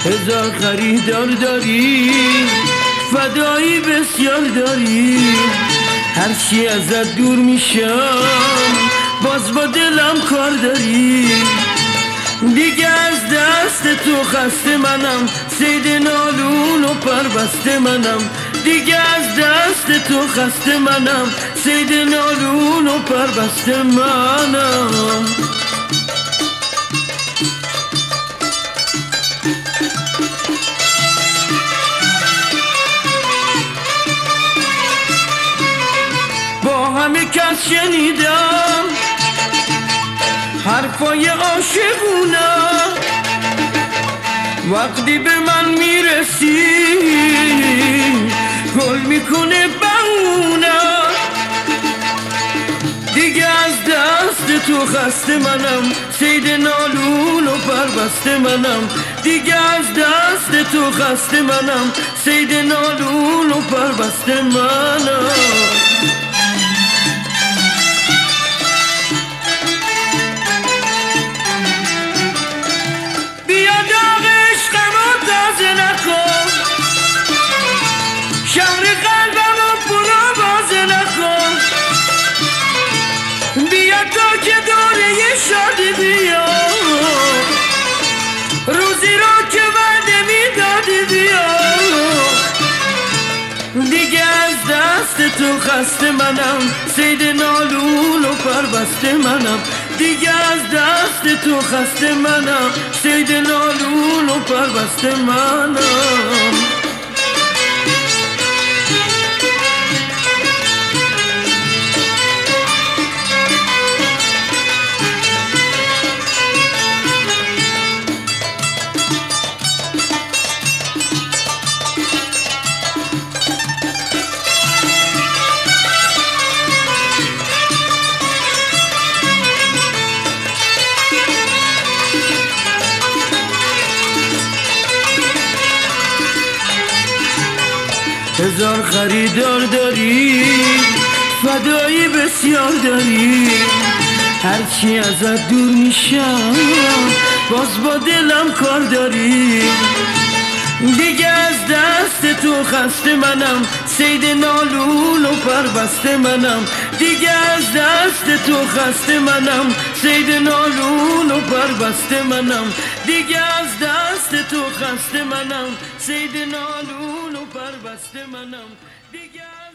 هزار خریدار داری، فدایی بسیار داری. هرچی ازت دور میشم باز با دلم کار داری. دیگه از دست تو خسته منم، صید نالون و پربسته منم. دیگه از دست تو خسته منم، صید نالون و پربسته منم. با همه کس شنیدم حرفای عاشقونه، وقتی به من میرسی گل میکنه بهونه. دیگه از دست تو خسته منم، صید نالون و پربسته منم. دیگه از دست تو خسته منم، صید نالون و پربسته منم. شهر قلبمو برو بازه نکن، بیا تا که دوره شادی بیا. روزی رو که وعده میدادی بیا. دیگه از دست تو خسته منم، صید نالون و پربسته منم. دیگه از دست تو خسته منم، صید نالون و پربسته منم. هزار خریدار داری، فدایی بسیار داری. هرچی ازت دور میشم باز با دلم کار داری. دیگه از دست تو خسته منم، صید نالون و پربسته منم. دیگه از دست تو خسته منم، صید نالون و پربسته منم. دیگه از دست تو خسته منم، صید نالون و پربسته منم. دیگه